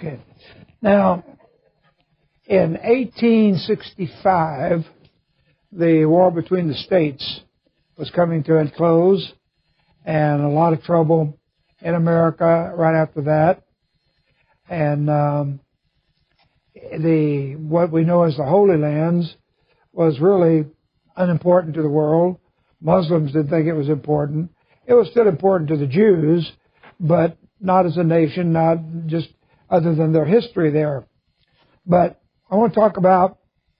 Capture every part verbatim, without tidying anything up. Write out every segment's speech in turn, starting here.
Okay. Now, in eighteen sixty-five, the war between the states was coming to a close, and a lot of trouble in America right after that. And um, the what we know as the Holy Lands was really unimportant to the world. Muslims didn't think it was important. It was still important to the Jews, but not as a nation, not just other than their history there. But I want to talk about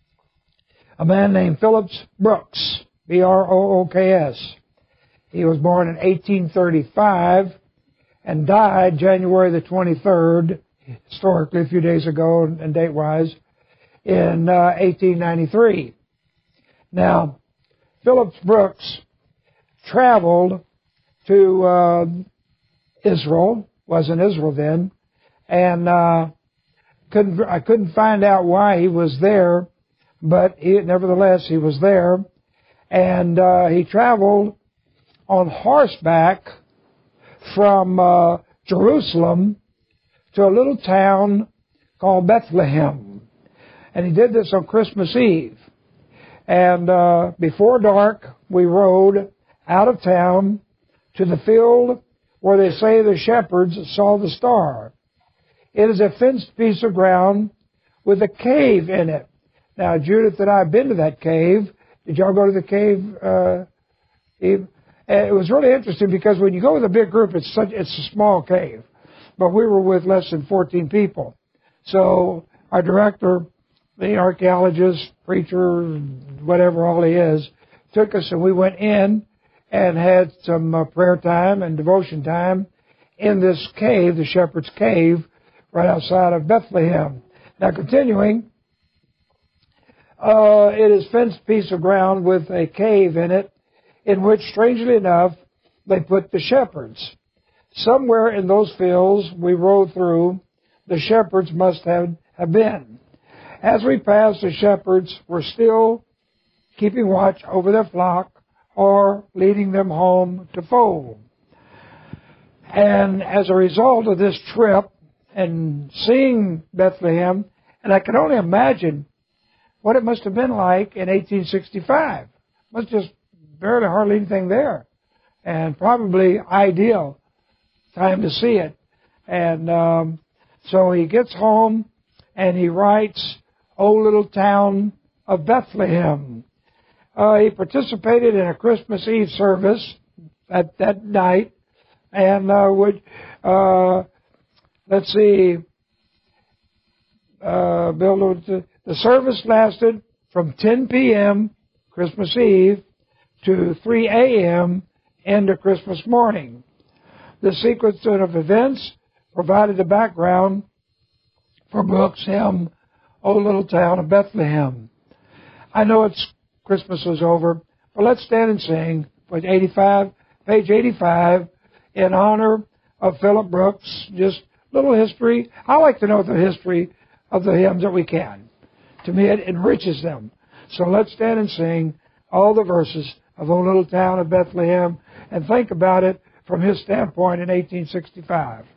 a man named Phillips Brooks, B R O O K S. He was born in eighteen thirty-five and died January the twenty-third, historically a few days ago and date-wise, in uh, eighteen ninety-three. Now, Phillips Brooks traveled to uh, Israel, was in Israel then, and uh, couldn't I couldn't find out why he was there, but he, nevertheless he was there, and uh, he traveled on horseback from uh, Jerusalem to a little town called Bethlehem, and he did this on Christmas Eve. And uh, before dark, we rode out of town to the field where they say the shepherds saw the star. It is a fenced piece of ground with a cave in it. Now, Judith and I have been to that cave. Did y'all go to the cave, uh, Eve? And it was really interesting because when you go with a big group, it's such it's a small cave. But we were with less than fourteen people. So our director, the archaeologist, preacher, whatever all he is, took us and we went in and had some uh, prayer time and devotion time in this cave, the Shepherd's Cave, right outside of Bethlehem. Now, continuing, uh, it is a fenced piece of ground with a cave in it, in which, strangely enough, they put the shepherds. Somewhere in those fields we rode through, the shepherds must have, have been. As we passed, the shepherds were still keeping watch over their flock or leading them home to fold. And as a result of this trip and seeing Bethlehem, and I can only imagine what it must have been like in eighteen sixty-five. Must just barely hardly anything there, and probably ideal time to see it. And um, so he gets home and he writes, "O little town of Bethlehem." Uh, he participated in a Christmas Eve service at that night, and uh, would uh, let's see, uh, Bill, the service lasted from ten p.m. Christmas Eve to three a.m. into Christmas morning. The sequence of events provided the background for Brooks' hymn, "O Little Town of Bethlehem." I know it's Christmas is over, but let's stand and sing, page eighty-five, page eighty-five, in honor of Philip Brooks. Just little history. I like to know the history of the hymns that we can. To me, it enriches them. So let's stand and sing all the verses of "O Little Town of Bethlehem" and think about it from his standpoint in eighteen sixty-five.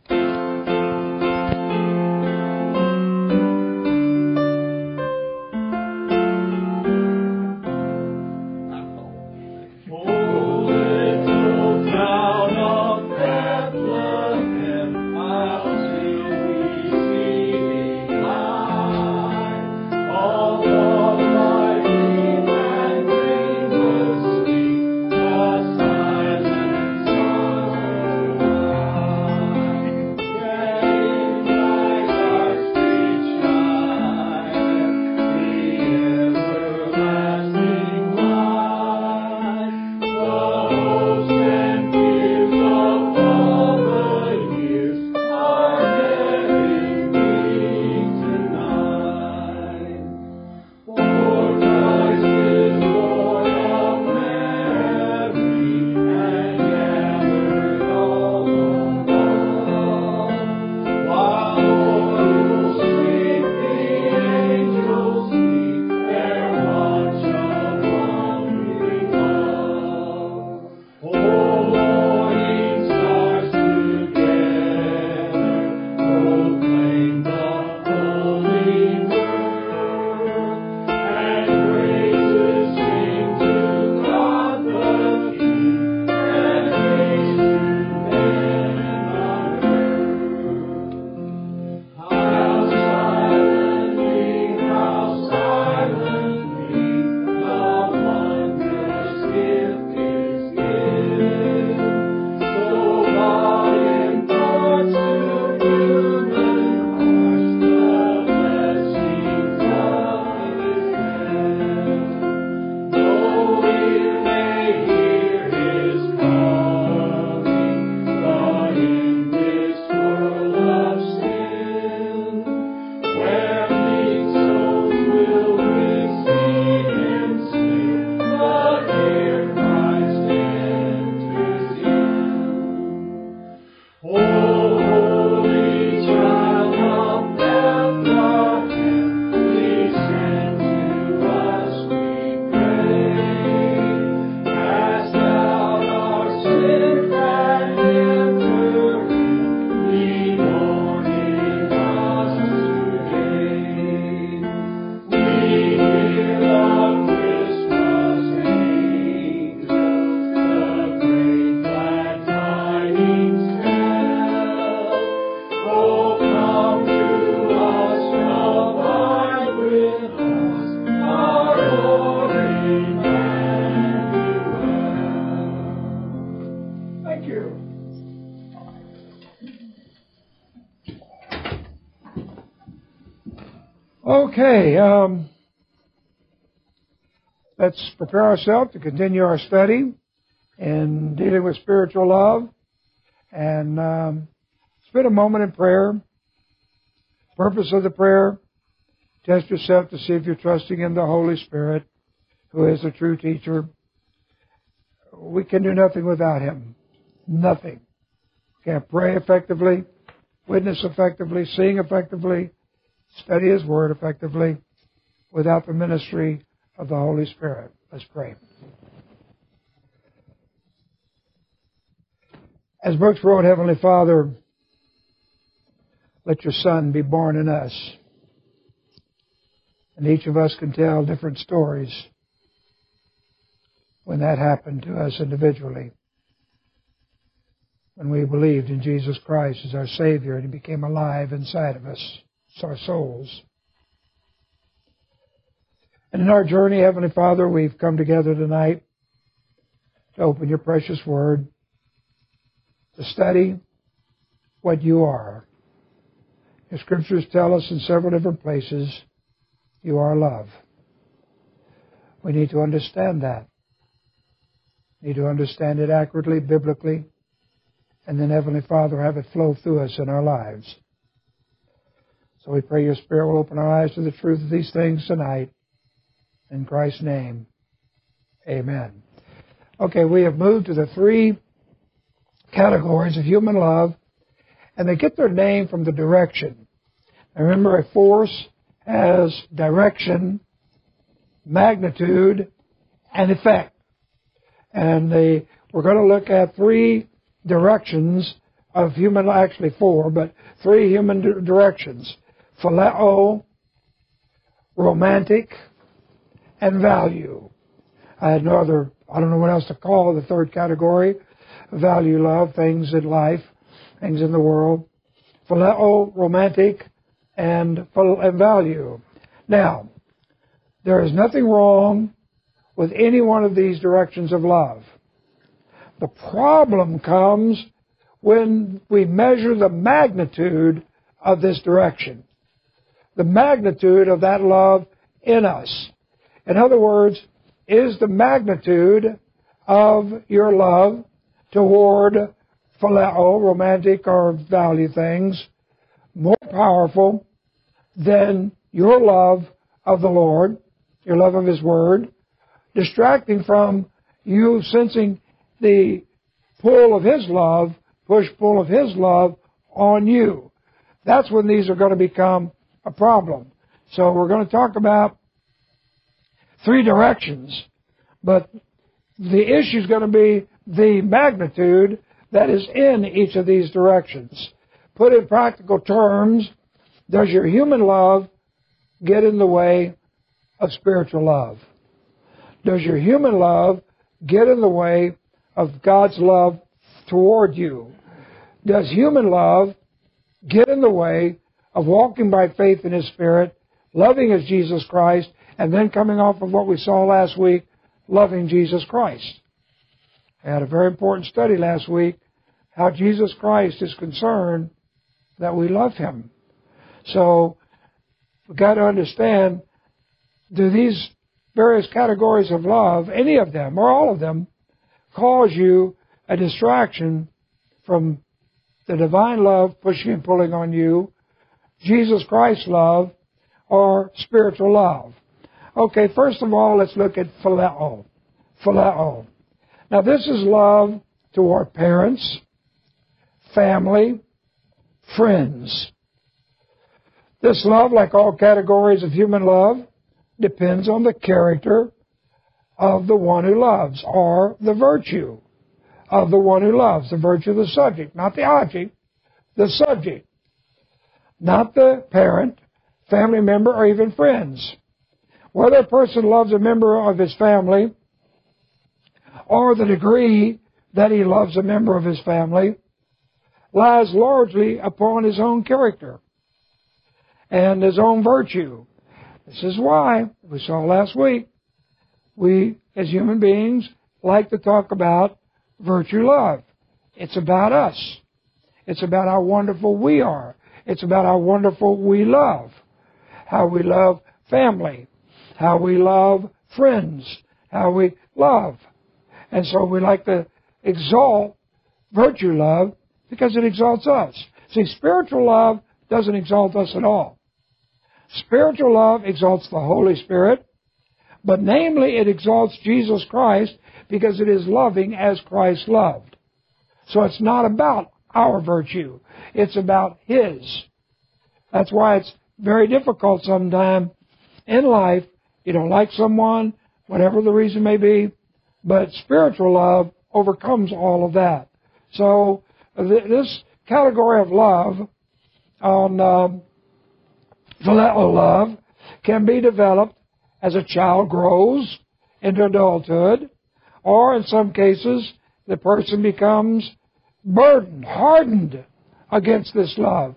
Okay, um, let's prepare ourselves to continue our study in dealing with spiritual love. And um, spend a moment in prayer. Purpose of the prayer, test yourself to see if you're trusting in the Holy Spirit, who is the true teacher. We can do nothing without Him. Nothing. Can't pray effectively, witness effectively, sing effectively, study His Word effectively without the ministry of the Holy Spirit. Let's pray. As Brooks wrote, Heavenly Father, let your Son be born in us. And each of us can tell different stories when that happened to us individually. When we believed in Jesus Christ as our Savior and He became alive inside of us, our souls. And in our journey, Heavenly Father, we've come together tonight to open your precious Word, to study what you are. Your Scriptures tell us in several different places, you are love. We need to understand that. We need to understand it accurately, biblically, and then, Heavenly Father, have it flow through us in our lives. So we pray your Spirit will open our eyes to the truth of these things tonight. In Christ's name, amen. Okay, we have moved to the three categories of human love, and they get their name from the direction. Now remember, a force has direction, magnitude, and effect. And they, we're going to look at three directions of human, actually four, but three human d- directions. Phileo, romantic, and value. I had no other, I don't know what else to call the third category. Value, love, things in life, things in the world. Phileo, romantic, and, and value. Now, there is nothing wrong with any one of these directions of love. The problem comes when we measure the magnitude of this direction. The magnitude of that love in us. In other words, is the magnitude of your love toward phileo, romantic or value things, more powerful than your love of the Lord, your love of His Word, distracting from you sensing the pull of His love, push-pull of His love on you. That's when these are going to become a problem. So we're going to talk about three directions, but the issue is going to be the magnitude that is in each of these directions. Put in practical terms, does your human love get in the way of spiritual love? Does your human love get in the way of God's love toward you? Does human love get in the way of walking by faith in His Spirit, loving as Jesus Christ, and then coming off of what we saw last week, loving Jesus Christ? I had a very important study last week, how Jesus Christ is concerned that we love Him. So, we've got to understand, do these various categories of love, any of them, or all of them, cause you a distraction from the divine love pushing and pulling on you, Jesus Christ's love, or spiritual love? Okay, first of all, let's look at phileo. Phileo. Now, this is love toward parents, family, friends. This love, like all categories of human love, depends on the character of the one who loves, or the virtue of the one who loves. The virtue of the subject, not the object, the subject. Not the parent, family member, or even friends. Whether a person loves a member of his family, or the degree that he loves a member of his family, lies largely upon his own character and his own virtue. This is why, we saw last week, we as human beings like to talk about virtue love. It's about us. It's about how wonderful we are. It's about how wonderful we love. how we love family, how we love friends, how we love. And so we like to exalt virtue love because it exalts us. See, spiritual love doesn't exalt us at all. Spiritual love exalts the Holy Spirit, but namely it exalts Jesus Christ because it is loving as Christ loved. So it's not about our virtue. It's about His. That's why it's very difficult sometimes in life. You don't like someone, whatever the reason may be, but spiritual love overcomes all of that. So th- this category of love, on um, phileo love, can be developed as a child grows into adulthood, or in some cases the person becomes burdened, hardened against this love.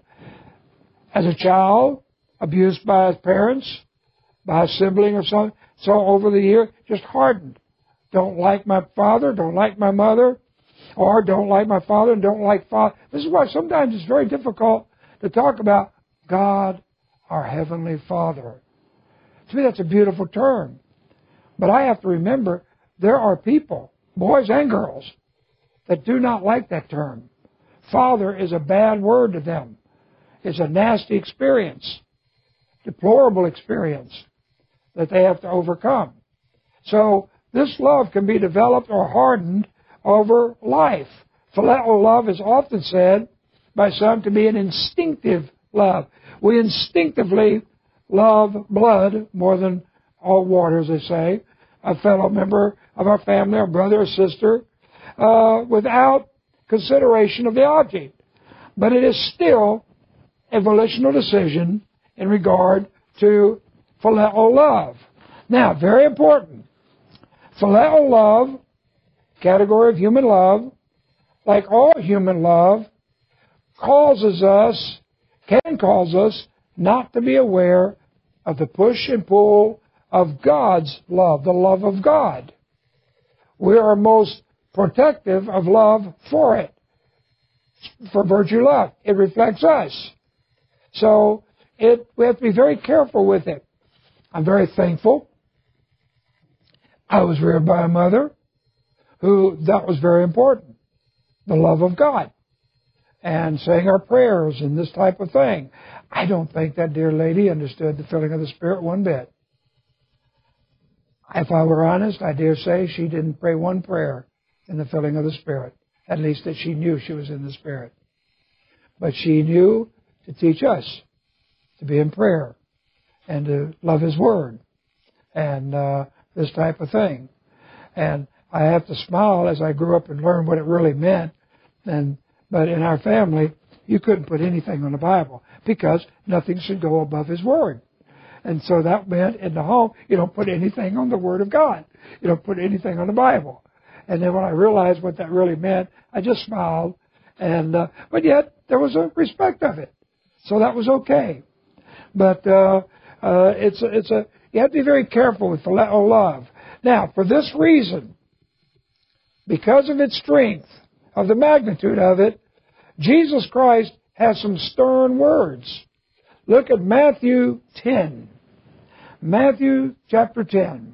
As a child, abused by his parents, by a sibling or something, so over the year, just hardened. Don't like my father, don't like my mother, or don't like my father and don't like father. This is why sometimes it's very difficult to talk about God, our Heavenly Father. To me, that's a beautiful term. But I have to remember, there are people, boys and girls, that do not like that term. Father is a bad word to them. It's a nasty experience, deplorable experience that they have to overcome. So this love can be developed or hardened over life. Phileo love is often said by some to be an instinctive love. We instinctively love blood more than all water, as they say. A fellow member of our family, our brother or sister, uh, without consideration of the object. But it is still a volitional decision in regard to phileo love. Now, very important. Phileo love, category of human love, like all human love, causes us, can cause us, not to be aware of the push and pull of God's love, the love of God. We are most protective of love for it, for virtue love. It reflects us. So it, we have to be very careful with it. I'm very thankful. I was reared by a mother who, that was very important, the love of God, and saying our prayers and this type of thing. I don't think that dear lady understood the filling of the Spirit one bit. If I were honest, I dare say she didn't pray one prayer in the filling of the Spirit, at least that she knew she was in the Spirit. But she knew to teach us to be in prayer and to love His Word and uh, this type of thing. And I have to smile as I grew up and learned what it really meant. And but in our family, you couldn't put anything on the Bible because nothing should go above His Word. And so that meant in the home, you don't put anything on the Word of God. You don't put anything on the Bible. And then when I realized what that really meant, I just smiled. And uh, but yet there was a respect of it, so that was okay. But uh, uh, it's a, it's a you have to be very careful with phileo love. Now, for this reason, because of its strength, of the magnitude of it, Jesus Christ has some stern words. Look at Matthew ten. Matthew chapter ten.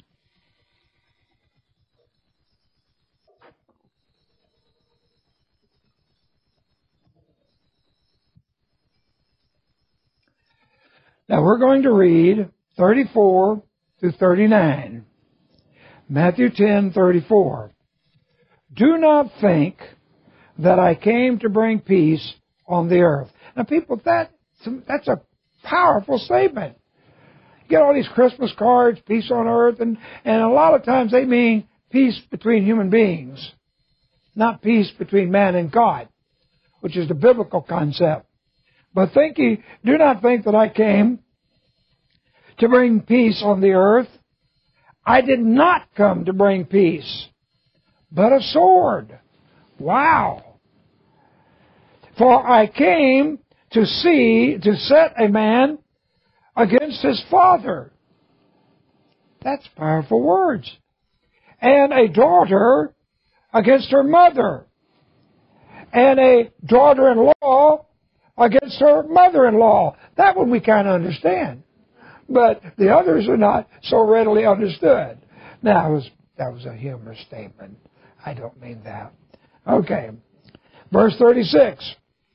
Now we're going to read thirty-four to thirty-nine. Matthew ten, thirty-four. Do not think that I came to bring peace on the earth. Now people, that that's a powerful statement. You get all these Christmas cards, peace on earth, and, and a lot of times they mean peace between human beings, not peace between man and God, which is the biblical concept. But think ye, do not think that I came to bring peace on the earth. I did not come to bring peace, but a sword. Wow. For I came to see, to set a man against his father. That's powerful words. And a daughter against her mother. And a daughter-in-law against her mother-in-law. That one we kind of understand. But the others are not so readily understood. Now, that was, that was a humorous statement. I don't mean that. Okay. Verse thirty-six.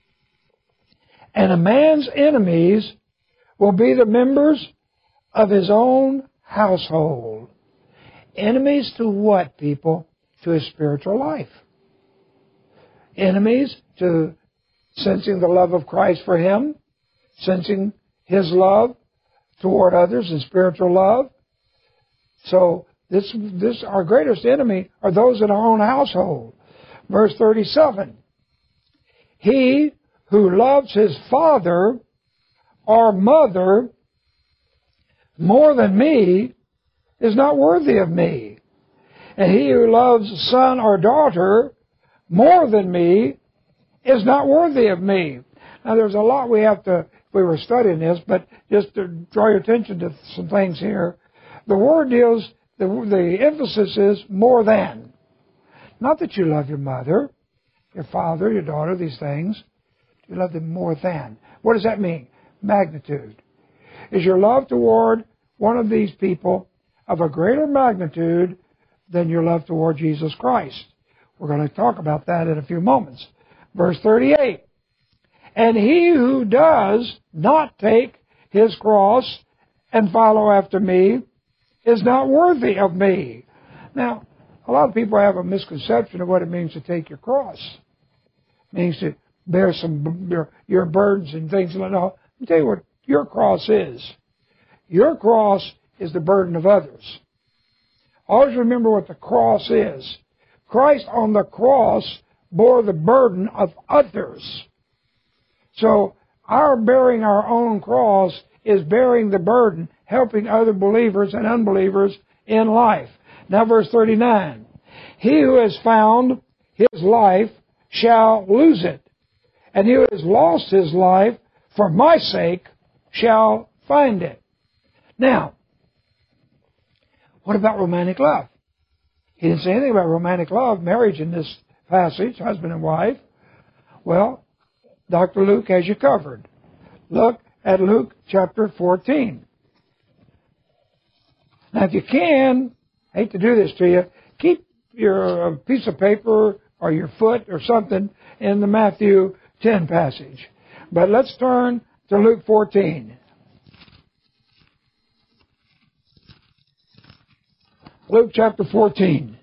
And a man's enemies will be the members of his own household. Enemies to what, people? To his spiritual life. Enemies to sensing the love of Christ for him, sensing his love toward others and spiritual love. So this, this, our greatest enemy are those in our own household. Verse thirty-seven. He who loves his father or mother more than me is not worthy of me. And he who loves son or daughter more than me is not worthy of me. Now there's a lot we have to, if we were studying this, but just to draw your attention to some things here. The word deals, the, the emphasis is more than. Not that you love your mother, your father, your daughter, these things. You love them more than. What does that mean? Magnitude. Is your love toward one of these people of a greater magnitude than your love toward Jesus Christ? We're going to talk about that in a few moments. Verse thirty-eight. And he who does not take his cross and follow after me is not worthy of me. Now, a lot of people have a misconception of what it means to take your cross. It means to bear some your, your burdens and things like that. No, let me tell you what your cross is. Your cross is the burden of others. Always remember what the cross is. Christ on the cross bore the burden of others. So our bearing our own cross is bearing the burden, helping other believers and unbelievers in life. Now verse thirty-nine. He who has found his life shall lose it, and he who has lost his life for my sake shall find it. Now, what about romantic love? He didn't say anything about romantic love, marriage in this passage, husband and wife. Well, Doctor Luke has you covered. Look at Luke chapter fourteen. Now, if you can, I hate to do this to you, keep your uh, piece of paper or your foot or something in the Matthew ten passage. But let's turn to Luke fourteen. Luke chapter fourteen.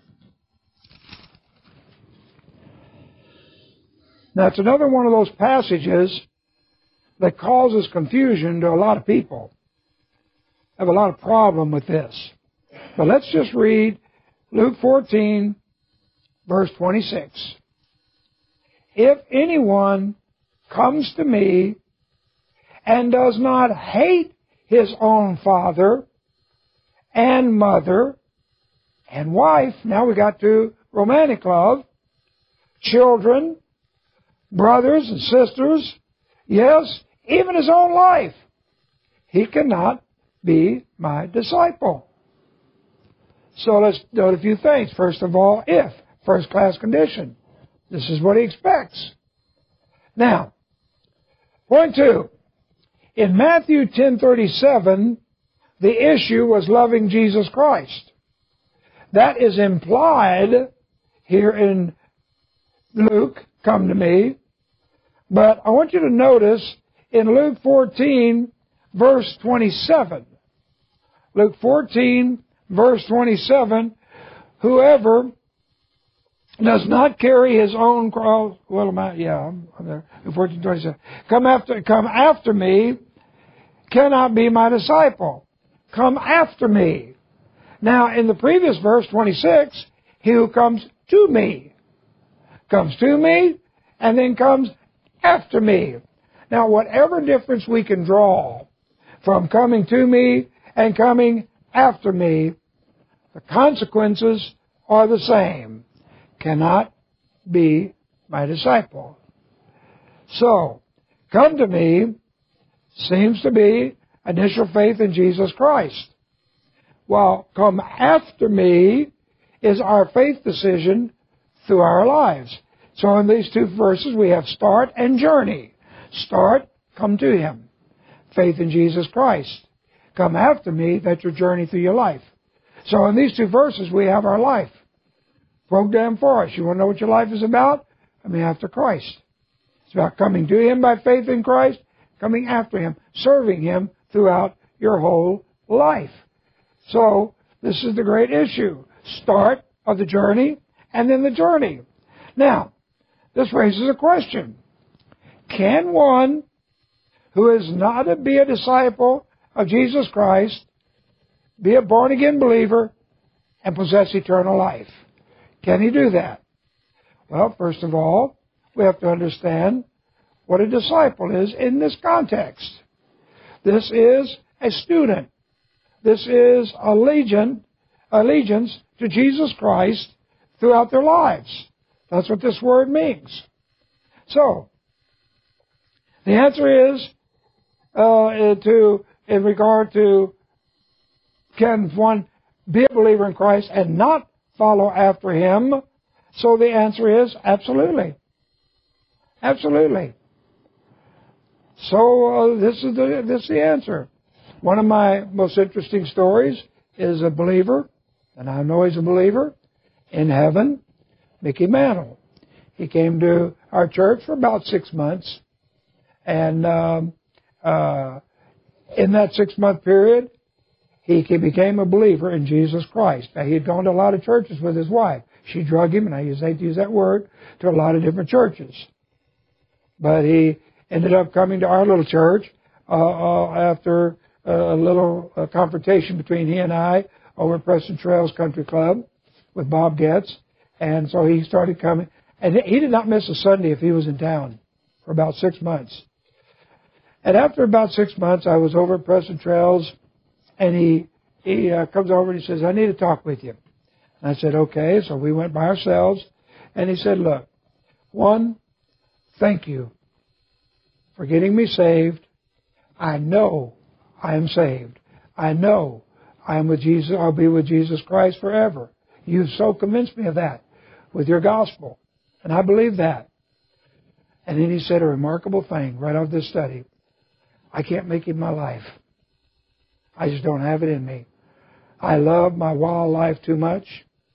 Now, it's another one of those passages that causes confusion to a lot of people. I have a lot of problem with this. But let's just read Luke fourteen, verse twenty-six. If anyone comes to me and does not hate his own father and mother and wife, now we got to romantic love, children, brothers and sisters, yes, even his own life, he cannot be my disciple. So let's note a few things. First of all, if, first class condition. This is what he expects. Now, point two. In Matthew ten thirty-seven, the issue was loving Jesus Christ. That is implied here in Luke, come to me. But I want you to notice in Luke fourteen, verse twenty-seven. Luke fourteen, verse twenty-seven, whoever does not carry his own cross, well, am I, yeah, I'm there, fourteen twenty-seven, come after, come after me, cannot be my disciple. Come after me. Now, in the previous verse, twenty-six, he who comes to me, comes to me, and then comes after me. Now, whatever difference we can draw from coming to me and coming after me, the consequences are the same. Cannot be my disciple. So, come to me seems to be initial faith in Jesus Christ. While come after me is our faith decision through our lives. So in these two verses we have start and journey. Start, come to Him. Faith in Jesus Christ. Come after me, that's your journey through your life. So in these two verses, we have our life programmed for us. You want to know what your life is about? Come after Christ. It's about coming to Him by faith in Christ, coming after Him, serving Him throughout your whole life. So this is the great issue. Start of the journey, and then the journey. Now, this raises a question. Can one who is not to be a disciple of Jesus Christ be a born-again believer and possess eternal life? Can he do that? Well, first of all, we have to understand what a disciple is in this context. This is a student. This is allegiance, allegiance to Jesus Christ throughout their lives. That's what this word means. So, the answer is, uh, to in regard to, can one be a believer in Christ and not follow after Him? So the answer is absolutely. Absolutely. So uh, this is the this is the answer. One of my most interesting stories is a believer, and I know he's a believer, in heaven, Mickey Mantle. He came to our church for about six months, and um, uh, in that six-month period, he became a believer in Jesus Christ. Now, he had gone to a lot of churches with his wife. She drug him, and I hate to use that word, to a lot of different churches. But he ended up coming to our little church uh, uh, after a little uh, confrontation between he and I over at Preston Trails Country Club with Bob Getz. And so he started coming. And he did not miss a Sunday if he was in town for about six months. And after about six months, I was over at Preston Trails, and he he uh, comes over and he says, I need to talk with you. And I said, okay. So we went by ourselves. And he said, look, one, thank you for getting me saved. I know I am saved. I know I am with Jesus. I'll be with Jesus Christ forever. You've so convinced me of that with your gospel. And I believe that. And then he said a remarkable thing right out of this study. I can't make it my life. I just don't have it in me. I love my wild life too much.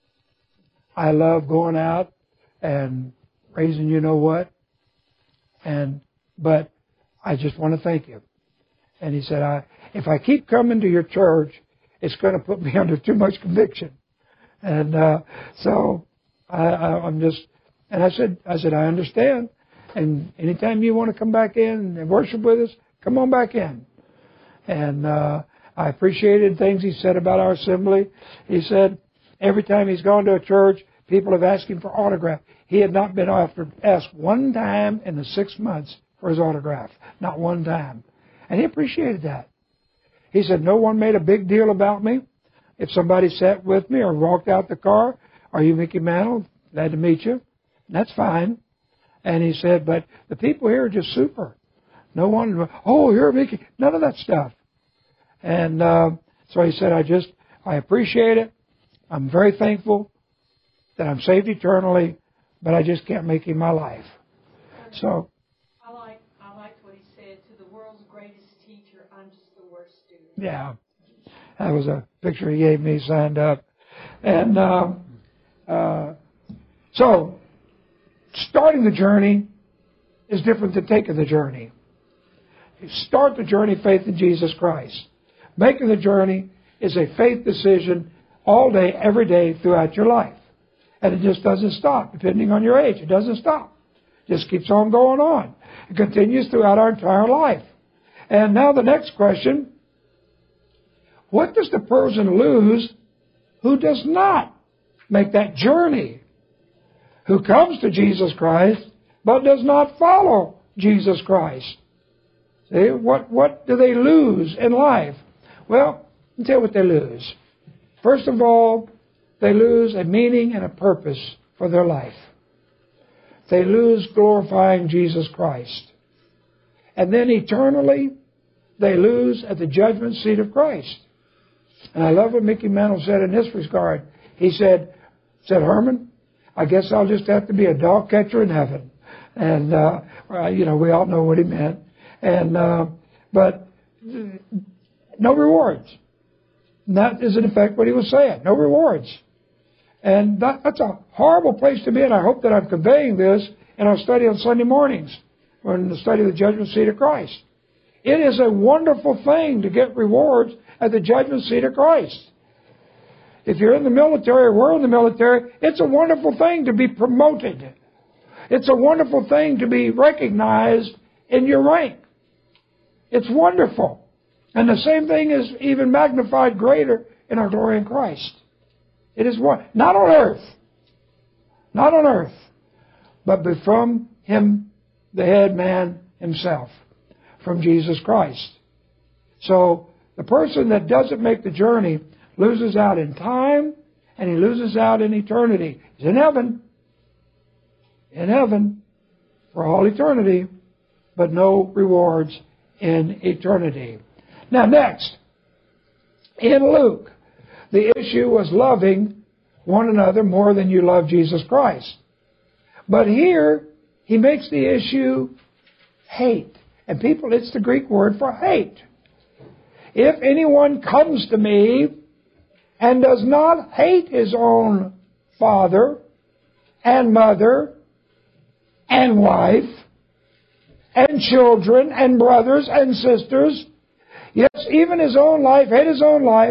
I love going out and raising you know what. And but I just want to thank you. And he said, I, if I keep coming to your church, it's going to put me under too much conviction. And uh, so I, I, I'm just, and I said, I said, I understand. And anytime you want to come back in and worship with us, come on back in. And uh, I appreciated things he said about our assembly. He said every time he's gone to a church, people have asked him for autograph. He had not been asked one time in the six months for his autograph. Not one time. And he appreciated that. He said, no one made a big deal about me. If somebody sat with me or walked out the car, are you Mickey Mantle? Glad to meet you. And that's fine. And he said, but the people here are just super. No one, oh, you're Mickey. None of that stuff. And uh, so he said, I just, I appreciate it. I'm very thankful that I'm saved eternally, but I just can't make it my life. So. I like, I liked what he said. To the world's greatest teacher, I'm just the worst student. Yeah. That was a picture he gave me signed up. And uh, uh, so, starting the journey is different than taking the journey. You start the journey, faith in Jesus Christ. Making the journey is a faith decision all day, every day throughout your life. And it just doesn't stop, depending on your age. It doesn't stop. It just keeps on going on. It continues throughout our entire life. And now the next question, what does the person lose who does not make that journey? Who comes to Jesus Christ but does not follow Jesus Christ? See, what, what do they lose in life? Well, let me tell you what they lose. First of all, they lose a meaning and a purpose for their life. They lose glorifying Jesus Christ. And then eternally, they lose at the judgment seat of Christ. And I love what Mickey Mantle said in this regard. He said, said, Herman, I guess I'll just have to be a dog catcher in heaven. And, uh, well, you know, we all know what he meant. And, uh, but no rewards. And that is in effect what he was saying. No rewards. And that, that's a horrible place to be, and I hope that I'm conveying this in our study on Sunday mornings, or in the study of the judgment seat of Christ. It is a wonderful thing to get rewards at the judgment seat of Christ. If you're in the military, or we're in the military, it's a wonderful thing to be promoted. It's a wonderful thing to be recognized in your rank. It's wonderful. And the same thing is even magnified greater in our glory in Christ. It is one, not on earth, not on earth, but from Him, the head man himself, from Jesus Christ. So the person that doesn't make the journey loses out in time, and he loses out in eternity. He's in heaven, in heaven for all eternity, but no rewards in eternity. Now next, in Luke, the issue was loving one another more than you love Jesus Christ. But here, he makes the issue hate. And people, it's the Greek word for hate. If anyone comes to me and does not hate his own father and mother and wife and children and brothers and sisters, yes, even his own life, hate his own life,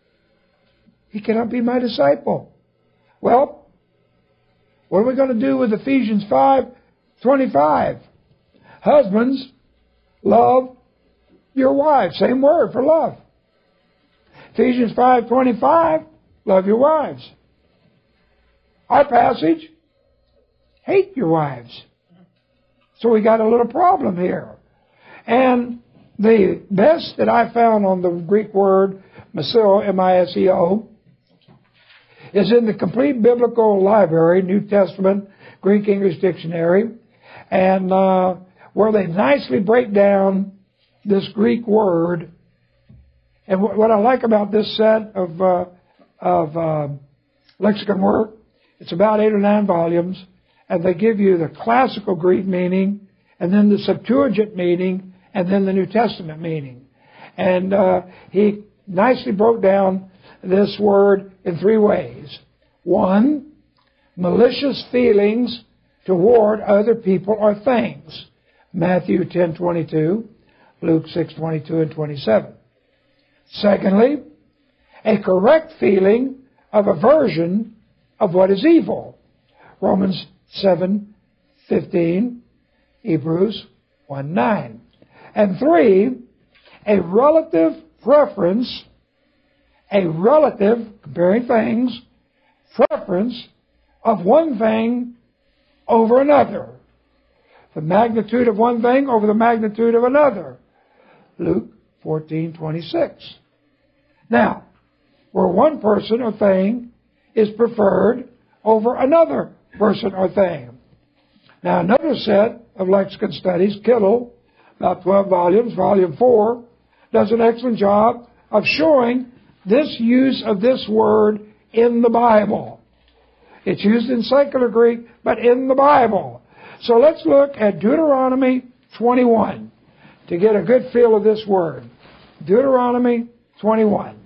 he cannot be my disciple. Well, what are we going to do with Ephesians five twenty-five? Husbands, love your wives. Same word for love. Ephesians five twenty-five, love your wives. Our passage, hate your wives. So we got a little problem here. And the best that I found on the Greek word, miseo, M I S E O, is in the Complete Biblical Library, New Testament, Greek English Dictionary, and uh, where they nicely break down this Greek word. And what, what I like about this set of uh, of uh, lexicon work, it's about eight or nine volumes, and they give you the classical Greek meaning, and then the Septuagint meaning, and then the New Testament meaning. And uh, he nicely broke down this word in three ways. One, malicious feelings toward other people or things. Matthew ten twenty-two, Luke six twenty-two and twenty-seven. Secondly, a correct feeling of aversion of what is evil. Romans seven fifteen, Hebrews one nine. And three, a relative preference, a relative, comparing things, preference of one thing over another. The magnitude of one thing over the magnitude of another. Luke fourteen twenty-six. Now, where one person or thing is preferred over another person or thing. Now, another set of lexicon studies, Kittle, about twelve volumes, volume four, does an excellent job of showing this use of this word in the Bible. It's used in secular Greek, but in the Bible. So let's look at Deuteronomy twenty-one to get a good feel of this word. Deuteronomy twenty-one.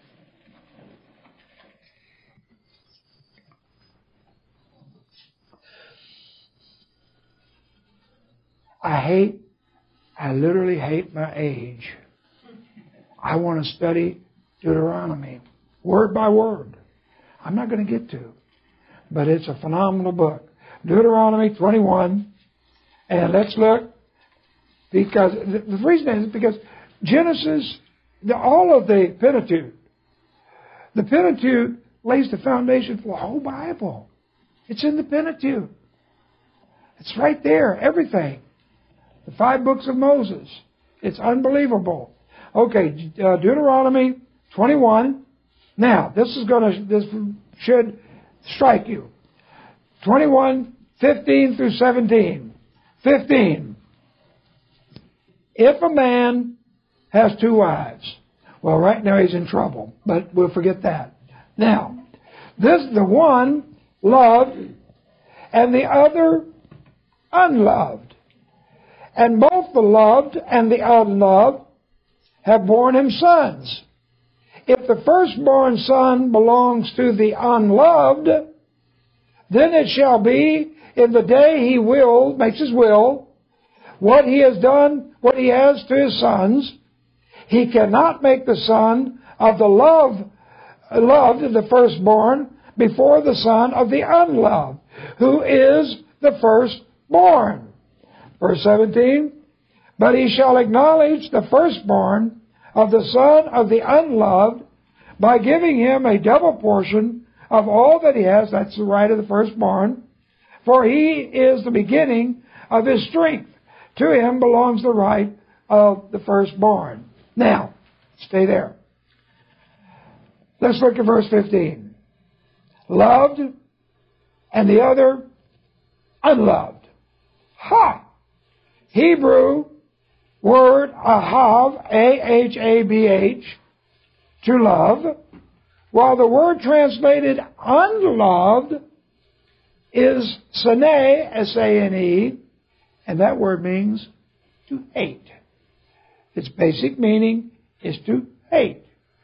I hate, I literally hate my age. I want to study Deuteronomy, word by word. I'm not going to get to, but it's a phenomenal book. Deuteronomy twenty-one, and let's look, because the reason is because Genesis, the, all of the Pentateuch, the Pentateuch lays the foundation for the whole Bible. It's in the Pentateuch. It's right there, everything. The five books of Moses. It's unbelievable. Okay, uh, Deuteronomy twenty-one. Now, this is going to, this should strike you. twenty-one, fifteen through seventeen. fifteen. If a man has two wives, well, right now he's in trouble, but we'll forget that. Now, this, the one loved and the other unloved. And both the loved and the unloved have borne him sons. If the firstborn son belongs to the unloved, then it shall be in the day he will, makes his will, what he has done, what he has to his sons, he cannot make the son of the love, loved, the firstborn, before the son of the unloved, who is the firstborn. Verse seventeen, but he shall acknowledge the firstborn of the son of the unloved by giving him a double portion of all that he has. That's the right of the firstborn. For he is the beginning of his strength. To him belongs the right of the firstborn. Now, stay there. Let's look at verse fifteen. Loved and the other unloved. Ha! Hebrew word ahav, A H A B H, to love, while the word translated unloved is sane, S A N E, and that word means to hate. Its basic meaning is to hate,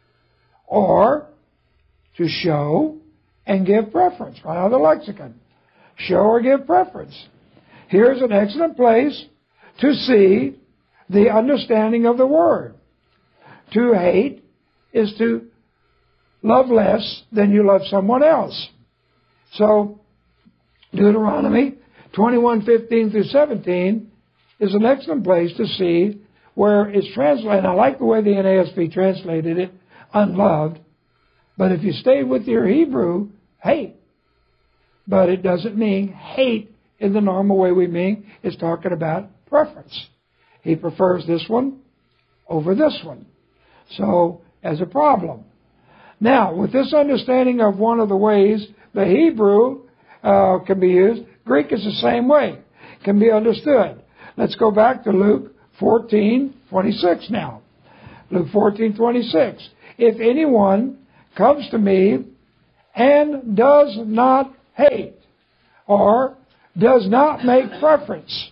or to show and give preference. Right out of the lexicon. Show or give preference. Here's an excellent place to see the understanding of the word. To hate is to love less than you love someone else. So, Deuteronomy twenty-one, fifteen through seventeen is an excellent place to see where it's translated. I like the way the N A S B translated it, unloved. But if you stay with your Hebrew, hate. But it doesn't mean hate in the normal way we mean. It's talking about preference. He prefers this one over this one. So, as a problem. Now, with this understanding of one of the ways the Hebrew uh, can be used, Greek is the same way. Can be understood. Let's go back to Luke fourteen twenty-six now. Luke fourteen twenty-six. If anyone comes to me and does not hate, or does not make preference,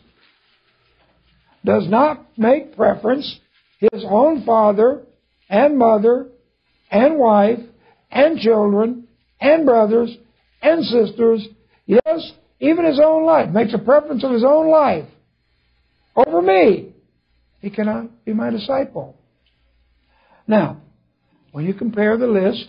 does not make preference his own father and mother and wife and children and brothers and sisters, yes, even his own life, makes a preference of his own life over me, he cannot be my disciple. Now, when you compare the list,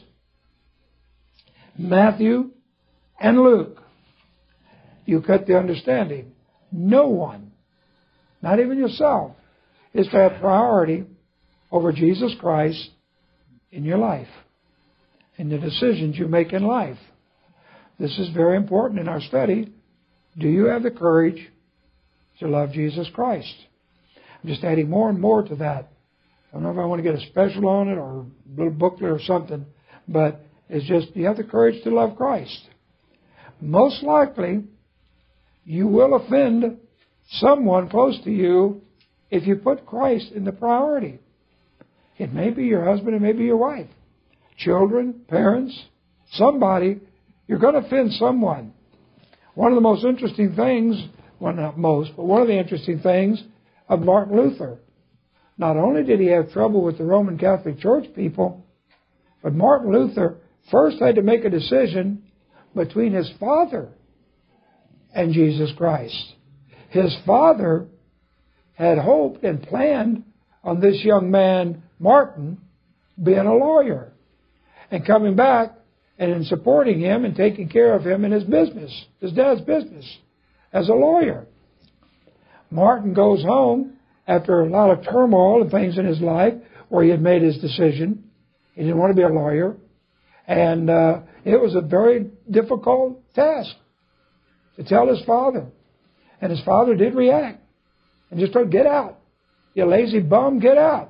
Matthew and Luke, you cut the understanding. No one, not even yourself, is to have priority over Jesus Christ in your life, in the decisions you make in life. This is very important in our study. Do you have the courage to love Jesus Christ? I'm just adding more and more to that. I don't know if I want to get a special on it or a little booklet or something, but it's just, do you have the courage to love Christ? Most likely, you will offend someone close to you if you put Christ in the priority. It may be your husband, it may be your wife, children, parents, somebody. You're going to offend someone. One of the most interesting things, well, not most, but one of the interesting things of Martin Luther, not only did he have trouble with the Roman Catholic Church people, but Martin Luther first had to make a decision between his father and Jesus Christ. His father had hoped and planned on this young man, Martin, being a lawyer and coming back and in supporting him and taking care of him in his business, his dad's business, as a lawyer. Martin goes home after a lot of turmoil and things in his life where he had made his decision. He didn't want to be a lawyer. And uh, it was a very difficult task to tell his father. And his father did react and just told, get out. You lazy bum, get out.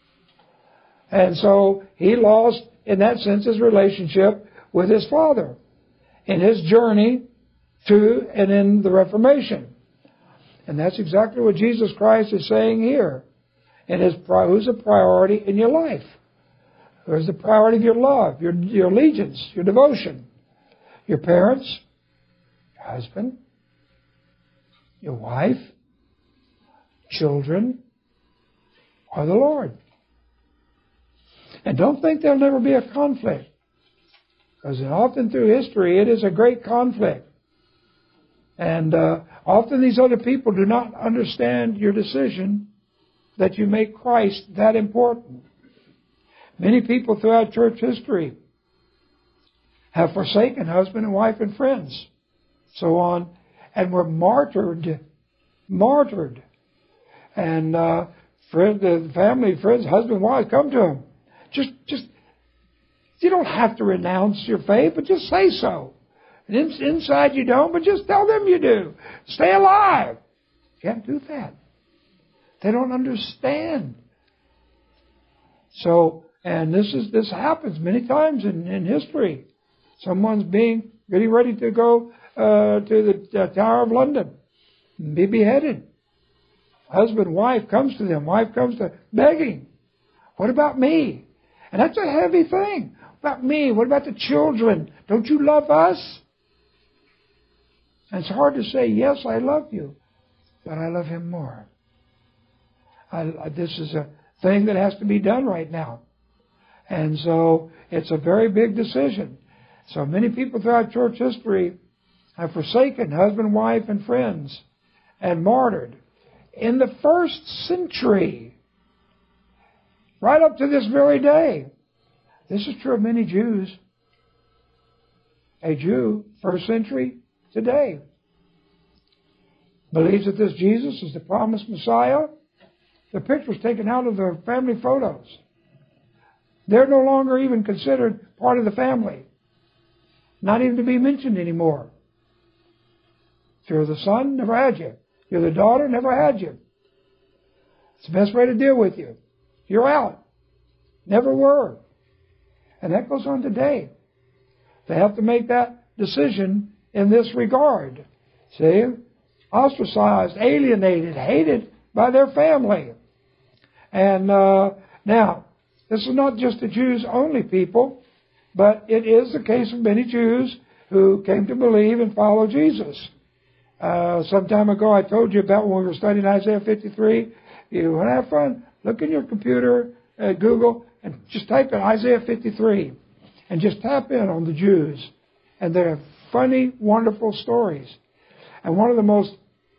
And so he lost, in that sense, his relationship with his father in his journey to and in the Reformation. And that's exactly what Jesus Christ is saying here. And his, who's a priority in your life? Who's the priority of your love, your, your allegiance, your devotion? Your parents, your husband, your wife, children, or the Lord. And don't think there'll never be a conflict. Because often through history, it is a great conflict. And uh, often these other people do not understand your decision that you make Christ that important. Many people throughout church history have forsaken husband and wife and friends, so on, and were martyred, martyred. And uh, friend, the family, friends, husband, wife, come to them. Just, just, you don't have to renounce your faith, but just say so. And in, inside you don't, but just tell them you do. Stay alive. You can't do that. They don't understand. So, and this is this happens many times in, in history. Someone's being getting ready to go uh, to the uh, Tower of London and be beheaded. Husband, wife comes to them. Wife comes to begging. What about me? And that's a heavy thing. What about me? What about the children? Don't you love us? And it's hard to say, yes, I love you, but I love him more. I, this is a thing that has to be done right now. And so it's a very big decision. So many people throughout church history have forsaken husband, wife, and friends and martyred. In the first century, right up to this very day, this is true of many Jews. A Jew, first century, today, believes that this Jesus is the promised Messiah. The picture was taken out of their family photos. They're no longer even considered part of the family. Not even to be mentioned anymore. If you're the son, never had you. If you're the daughter, never had you. It's the best way to deal with you. You're out. Never were. And that goes on today. They have to make that decision in this regard. See? Ostracized, alienated, hated by their family. And uh, now, this is not just the Jews only people, but it is the case of many Jews who came to believe and follow Jesus. Uh, some time ago I told you about when we were studying Isaiah fifty-three. You want to have fun? Look in your computer at Google and just type in Isaiah fifty-three and just tap in on the Jews. And they're funny, wonderful stories. And one of the most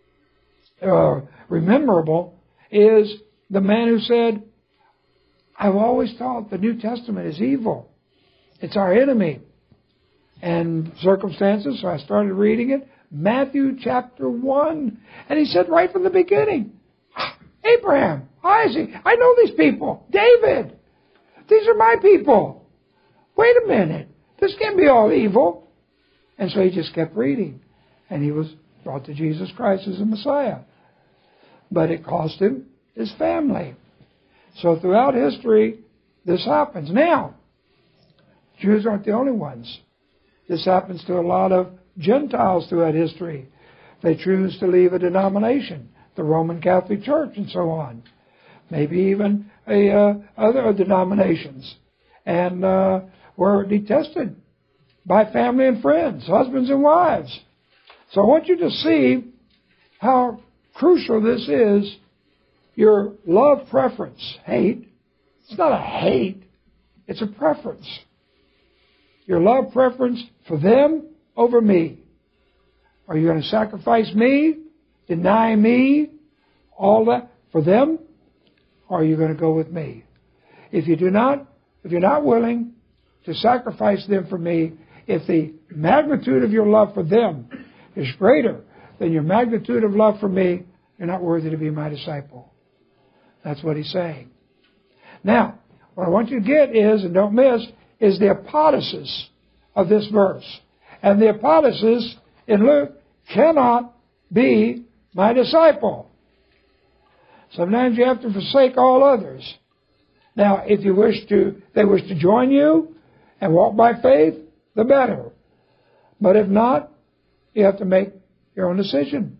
uh, rememberable is the man who said, I've always thought the New Testament is evil. It's our enemy. And circumstances, so I started reading it. Matthew chapter one. And he said right from the beginning, Abraham, Isaac, I know these people. David, these are my people. Wait a minute. This can't be all evil. And so he just kept reading. And he was brought to Jesus Christ as the Messiah. But it cost him his family. So throughout history, this happens. Now, Jews aren't the only ones. This happens to a lot of Gentiles throughout history. They choose to leave a denomination, the Roman Catholic Church and so on. Maybe even a, uh, other denominations. And uh, were detested by family and friends, husbands and wives. So I want you to see how crucial this is. Your love preference, hate. It's not a hate. It's a preference. Your love preference for them over me. Are you going to sacrifice me, deny me, all that for them? Or are you going to go with me? If you do not, if you're not willing to sacrifice them for me, if the magnitude of your love for them is greater than your magnitude of love for me, you're not worthy to be my disciple. That's what he's saying. Now, what I want you to get is, and don't miss, is the apodosis of this verse. And the apodosis in Luke cannot be my disciple. Sometimes you have to forsake all others. Now, if you wish to, they wish to join you and walk by faith, the better. But if not, you have to make your own decision.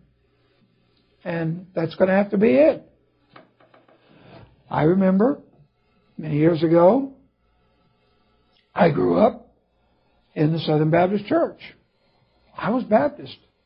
And that's going to have to be it. I remember many years ago, I grew up in the Southern Baptist Church. I was Baptist.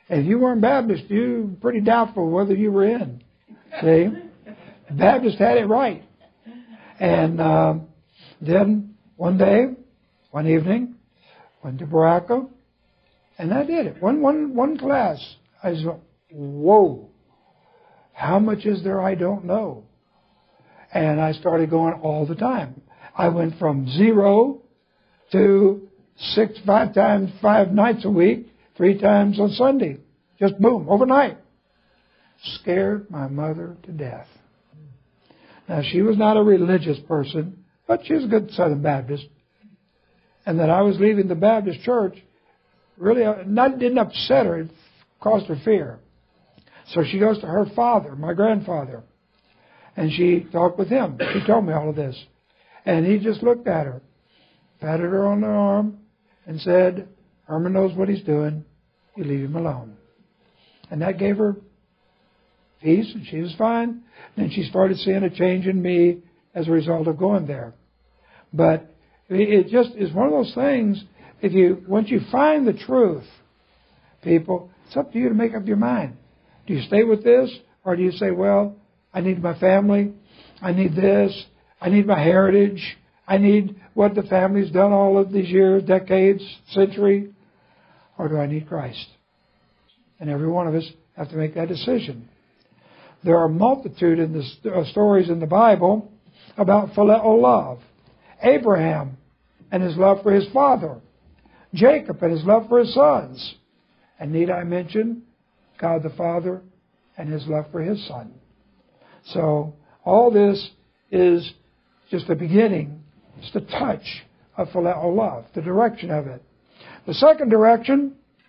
If you weren't Baptist, you were pretty doubtful whether you were in. See? Baptist had it right. And uh, then one day, one evening, went to Baraka, and I did it. One, one, one class. I said, whoa, how much is there I don't know? And I started going all the time. I went from zero to six, five times, five nights a week, three times on Sunday. Just boom, overnight. Scared my mother to death. Now, she was not a religious person, but she was a good Southern Baptist. And that I was leaving the Baptist church really not, didn't upset her. It caused her fear. So she goes to her father, my grandfather, and she talked with him. She told me all of this. And he just looked at her, patted her on the arm, and said, Herman knows what he's doing. You leave him alone. And that gave her peace, and she was fine. Then she started seeing a change in me as a result of going there. But it just is one of those things, if you once you find the truth, people, it's up to you to make up your mind. Do you stay with this, or do you say, well, I need my family, I need this, I need my heritage, I need what the family's done all of these years, decades, century, or do I need Christ? And every one of us have to make that decision. There are a multitude in the st- uh, stories in the Bible about phileo love. Abraham and his love for his father. Jacob and his love for his sons. And need I mention God the Father and his love for his Son. So all this is just the beginning, just a touch of phileo love, the direction of it. The second direction,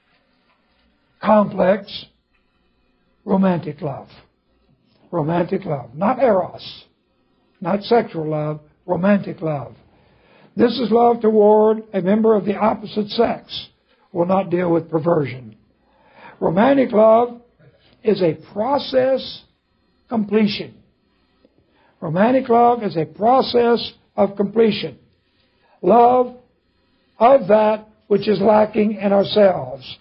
complex, romantic love. Romantic love, not eros, not sexual love, romantic love. This is love toward a member of the opposite sex. Will not deal with perversion. Romantic love is a process completion. Romantic love is a process of completion. Love of that which is lacking in ourselves.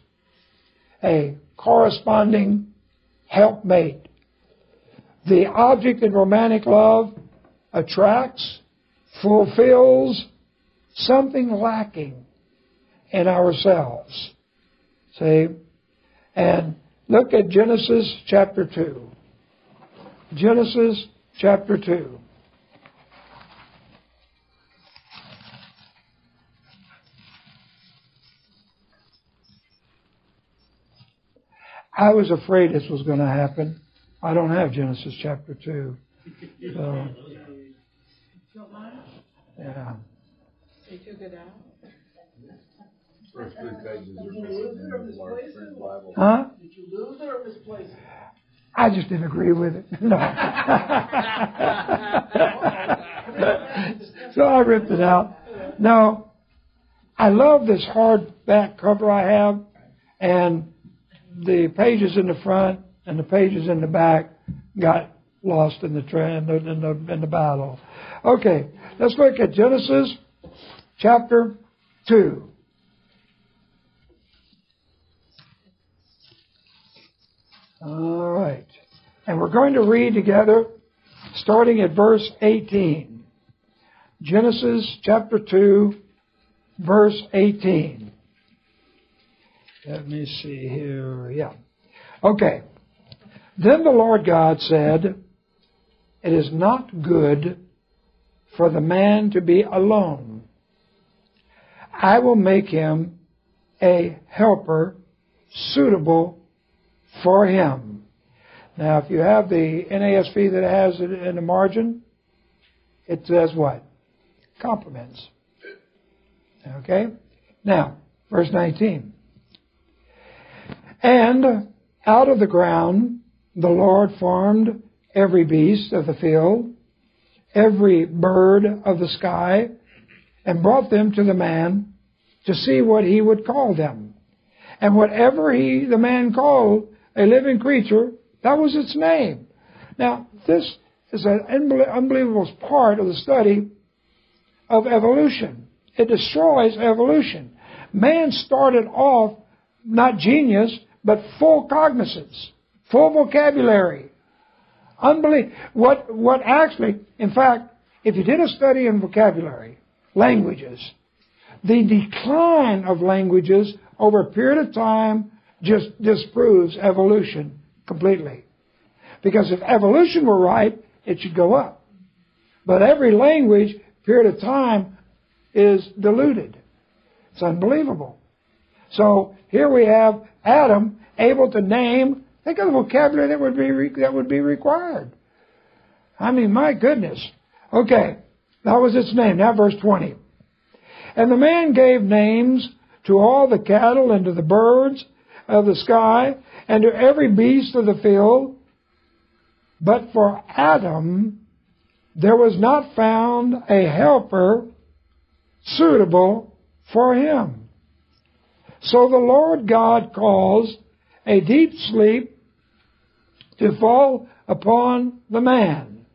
A corresponding helpmate. The object in romantic love attracts, fulfills something lacking in ourselves. See? And look at Genesis chapter two. Genesis chapter two. I was afraid this was going to happen. I don't have Genesis chapter two. So, yeah. They took it out. First three pages are missing in the Bible. Huh? Did you lose it or misplace it? I just didn't agree with it. No. So I ripped it out. No. I love this hardback cover I have, and the pages in the front and the pages in the back got lost in the trend in the in the battle. Okay, let's look at Genesis chapter two. All right, and we're going to read together, starting at verse eighteen. Genesis chapter two, verse eighteen. Let me see here. Yeah. Okay. Then the Lord God said, it is not good for the man to be alone. I will make him a helper suitable for him. Now, if you have the N A S B that has it in the margin, it says what? Complements. Okay? Now, verse nineteen. And out of the ground the Lord formed every beast of the field, every bird of the sky, and brought them to the man to see what he would call them. And whatever he, the man called a living creature, that was its name. Now, this is an unbelievable part of the study of evolution. It destroys evolution. Man started off not genius, but full cognizance, full vocabulary. Unbelief. What, what actually, in fact, if you did a study in vocabulary, languages, the decline of languages over a period of time just disproves evolution completely. Because if evolution were right, it should go up. But every language, period of time, is diluted. It's unbelievable. So here we have Adam able to name. Think of the vocabulary that would be re- that would be required. I mean, my goodness. Okay, that was its name. Now verse twenty. And the man gave names to all the cattle and to the birds of the sky and to every beast of the field. But for Adam there was not found a helper suitable for him. So the Lord God caused a deep sleep to fall upon the man,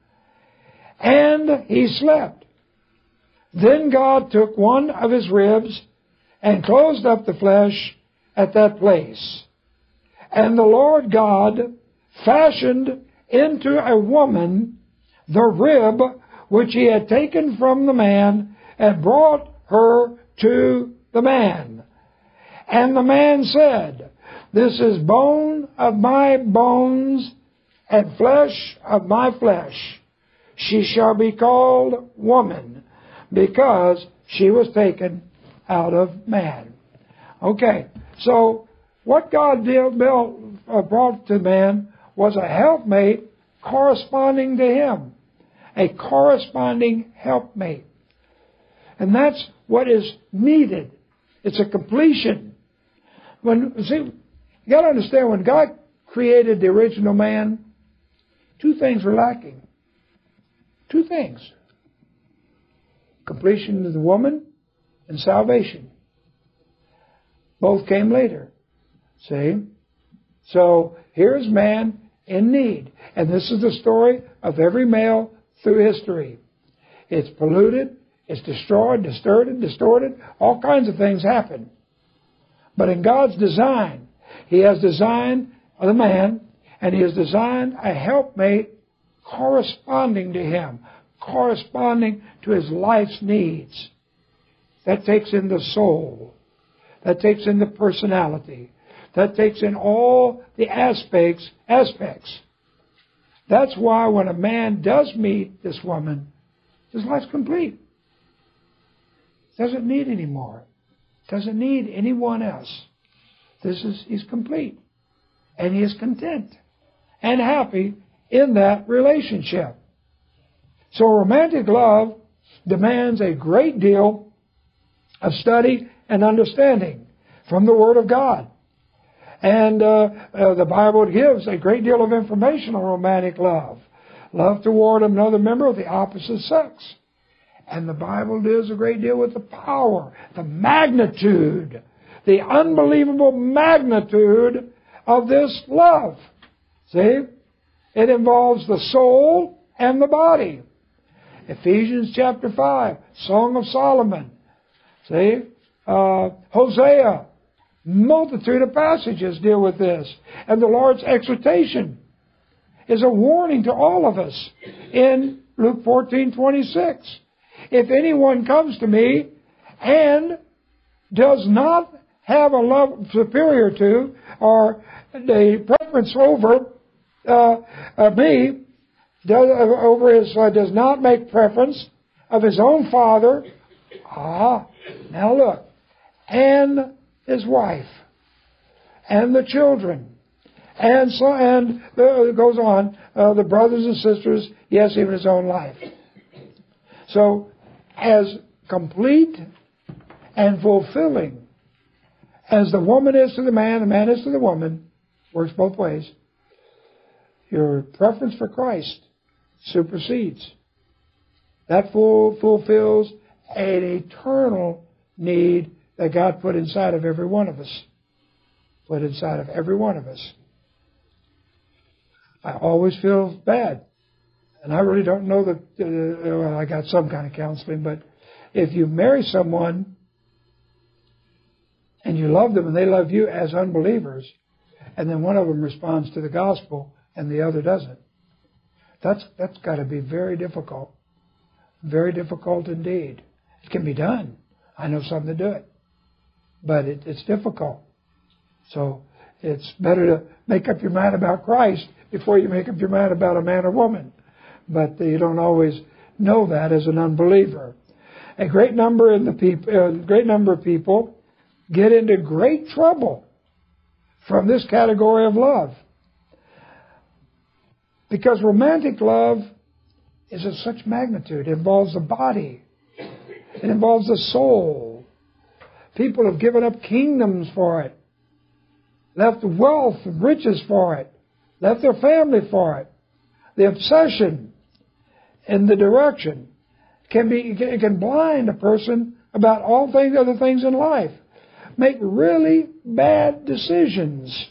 and he slept. Then God took one of his ribs and closed up the flesh at that place. And the Lord God fashioned into a woman the rib which he had taken from the man and brought her to the man. And the man said, This is bone of my bones and flesh of my flesh. She shall be called woman, because she was taken out of man. Okay, so what God did, built, uh, brought to man was a helpmate corresponding to him. A corresponding helpmate. And that's what is needed. It's a completion. When, see, you got to understand, when God created the original man, two things were lacking. Two things. Completion of the woman and salvation. Both came later. See? So, here's man in need. And this is the story of every male through history. It's polluted, it's destroyed, distorted, distorted. All kinds of things happen. But in God's design, He has designed the man, and He has designed a helpmate corresponding to him, corresponding to his life's needs. That takes in the soul. That takes in the personality. That takes in all the aspects, aspects. That's why when a man does meet this woman, his life's complete. Doesn't need any more. Doesn't need anyone else. This is, he's complete. And he is content and happy in that relationship. So romantic love demands a great deal of study and understanding from the Word of God. And uh, uh, the Bible gives a great deal of information on romantic love. Love toward another member of the opposite sex. And the Bible deals a great deal with the power, the magnitude, the unbelievable magnitude of this love. See? It involves the soul and the body. Ephesians chapter five, Song of Solomon. See? Uh, Hosea. Multitude of passages deal with this. And the Lord's exhortation is a warning to all of us in Luke fourteen twenty-six. If anyone comes to me and does not have a love superior to or a preference over uh, uh, me, does, uh, over his, uh, does not make preference of his own father, ah, now look, and his wife, and the children, and so, and uh, it goes on, uh, the brothers and sisters, yes, even his own life. So, as complete and fulfilling as the woman is to the man, the man is to the woman, works both ways, your preference for Christ supersedes. That full, fulfills an eternal need that God put inside of every one of us. Put inside of every one of us. I always feel bad. And I really don't know that, uh, well, I got some kind of counseling, but if you marry someone and you love them and they love you as unbelievers, and then one of them responds to the gospel and the other doesn't. That's that's got to be very difficult. Very difficult indeed. It can be done. I know some that do it. But it, it's difficult. So it's better to make up your mind about Christ before you make up your mind about a man or woman. But you don't always know that as an unbeliever. A great number in the people, a great number of people get into great trouble from this category of love. Because romantic love is of such magnitude. It involves the body. It involves the soul. People have given up kingdoms for it. Left wealth and riches for it. Left their family for it. The obsession and the direction can be it can blind a person about all things, other things in life. Make really bad decisions.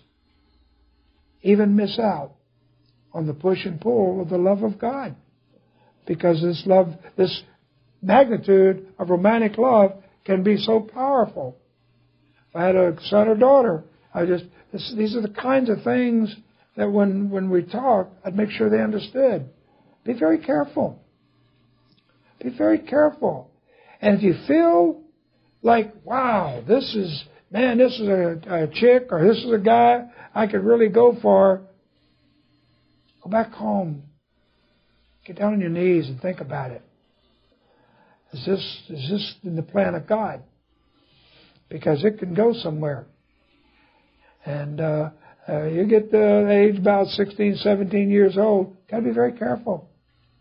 Even miss out on the push and pull of the love of God. Because this love, this magnitude of romantic love can be so powerful. If I had a son or daughter, I just this, these are the kinds of things that when, when we talk, I'd make sure they understood. Be very careful. Be very careful. And if you feel like, wow, this is, man, this is a, a chick or this is a guy I could really go for, go back home. Get down on your knees and think about it. Is this, is this in the plan of God? Because it can go somewhere. And uh, uh, you get the age about sixteen, seventeen years old, got to be very careful.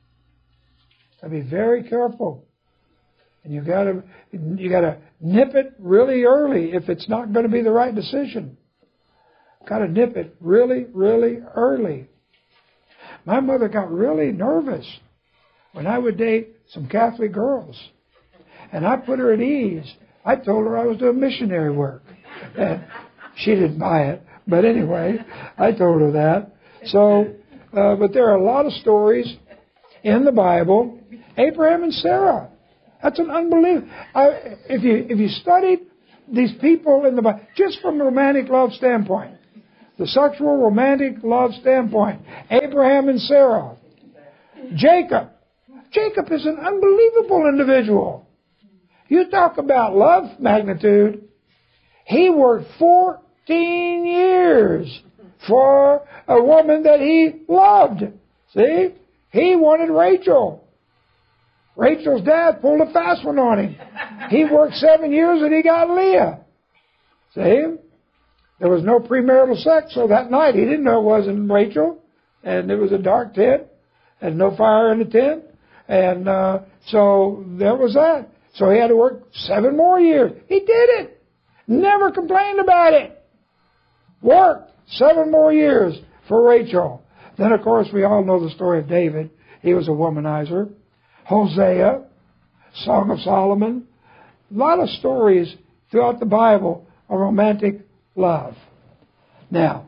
Got to be very careful. And you got to you got to nip it really early if it's not going to be the right decision. Got to nip it really, really early. My mother got really nervous when I would date some Catholic girls. And I put her at ease. I told her I was doing missionary work. And she didn't buy it. But anyway, I told her that. So, uh, but there are a lot of stories in the Bible. Abraham and Sarah. That's an unbelievable. I, if you if you studied these people in the Bible, just from a romantic love standpoint, the sexual romantic love standpoint, Abraham and Sarah, Jacob. Jacob is an unbelievable individual. You talk about love magnitude. He worked fourteen years for a woman that he loved. See? He wanted Rachel. Rachel's dad pulled a fast one on him. He worked seven years and he got Leah. See? There was no premarital sex, so that night he didn't know it wasn't Rachel. And it was a dark tent and no fire in the tent. And uh, so there was that. So he had to work seven more years. He did it. Never complained about it. Worked seven more years for Rachel. Then, of course, we all know the story of David. He was a womanizer. Hosea, Song of Solomon. A lot of stories throughout the Bible of romantic love. Now,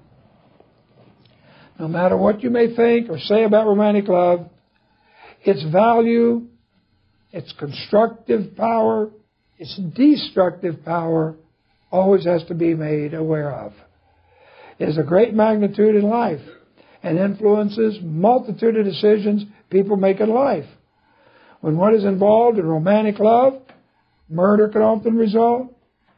no matter what you may think or say about romantic love, its value, its constructive power, its destructive power always has to be made aware of. It is a great magnitude in life and influences multitude of decisions people make in life. When one is involved in romantic love, murder can often result.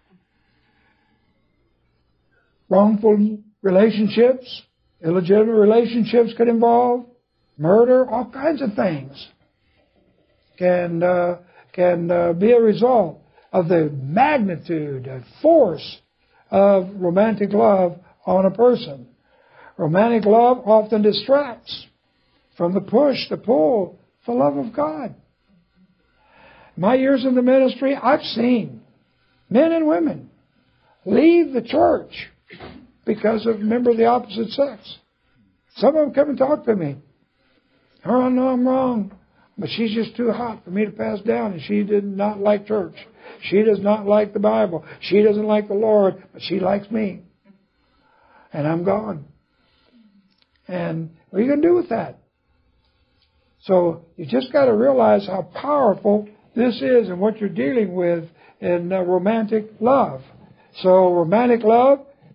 Wrongful relationships, illegitimate relationships could involve. Murder, all kinds of things can uh, can uh, be a result of the magnitude and force of romantic love on a person. Romantic love often distracts from the push, the pull, the love of God. My years in the ministry, I've seen men and women leave the church because of a member of the opposite sex. Some of them come and talk to me. Oh, I know I'm wrong, but she's just too hot for me to pass down, and she did not like church. She does not like the Bible. She doesn't like the Lord, but she likes me. And I'm gone. And what are you going to do with that? So you just got to realize how powerful this is and what you're dealing with in uh, romantic love. So romantic love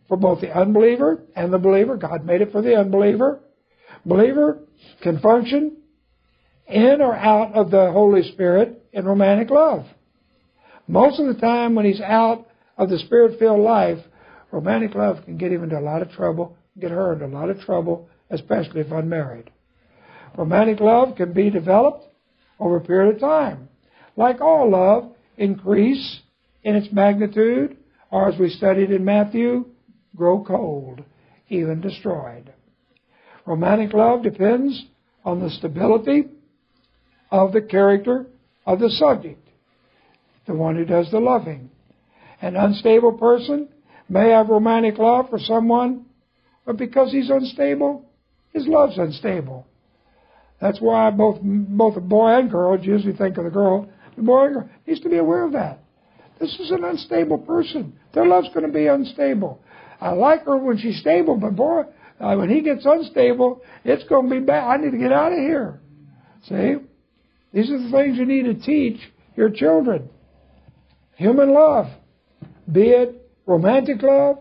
for both the unbeliever and the believer. God made it for the unbeliever. Believer can function in or out of the Holy Spirit in romantic love. Most of the time when he's out of the Spirit-filled life, romantic love can get him into a lot of trouble, get her into a lot of trouble, especially if unmarried. Romantic love can be developed over a period of time. Like all love, increase in its magnitude, or as we studied in Matthew, grow cold, even destroyed. Romantic love depends on the stability of the character of the subject, the one who does the loving. An unstable person may have romantic love for someone, but because he's unstable, his love's unstable. That's why both both a boy and girl, usually think of the girl, the boy and girl needs to be aware of that. This is an unstable person. Their love's going to be unstable. I like her when she's stable, but boy, uh, when he gets unstable, it's going to be bad. I need to get out of here. See? These are the things you need to teach your children. Human love, be it romantic love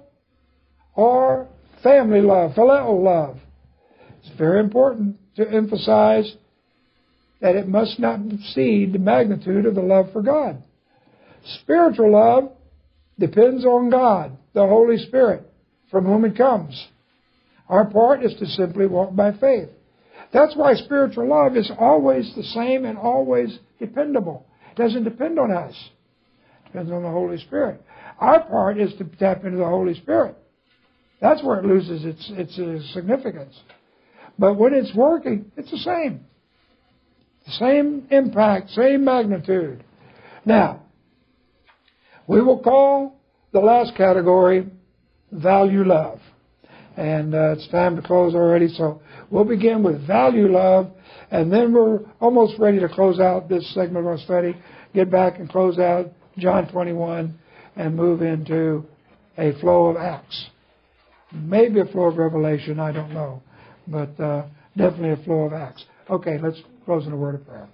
or family love, filial love. It's very important to emphasize that it must not exceed the magnitude of the love for God. Spiritual love depends on God, the Holy Spirit, from whom it comes. Our part is to simply walk by faith. That's why spiritual love is always the same and always dependable. It doesn't depend on us. It depends on the Holy Spirit. Our part is to tap into the Holy Spirit. That's where it loses its, its uh, significance. But when it's working, it's the same. The same impact, same magnitude. Now, we will call the last category value love. And uh, it's time to close already, so we'll begin with value love, and then we're almost ready to close out this segment of our study, get back and close out John twenty-one, and move into a flow of Acts. Maybe a flow of Revelation, I don't know, but uh, definitely a flow of Acts. Okay, let's close in a word of prayer.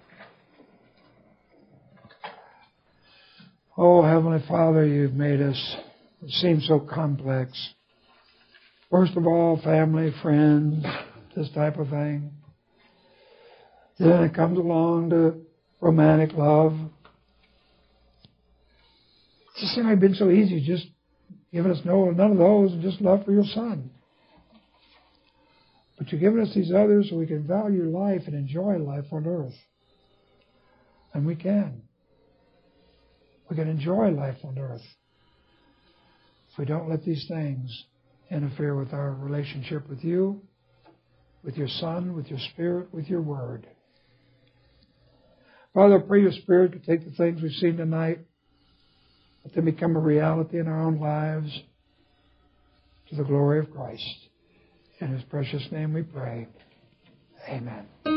Oh, Heavenly Father, you've made us seem so complex. First of all, family, friends, this type of thing. Then it comes along to romantic love. It's just simply been so easy, just giving us no, none of those, and just love for your Son. But you've given us these others so we can value life and enjoy life on earth. And we can. We can enjoy life on earth if we don't let these things interfere with our relationship with you, with your Son, with your Spirit, with your Word. Father, I pray your Spirit could take the things we've seen tonight, let them become a reality in our own lives to the glory of Christ. In His precious name we pray. Amen.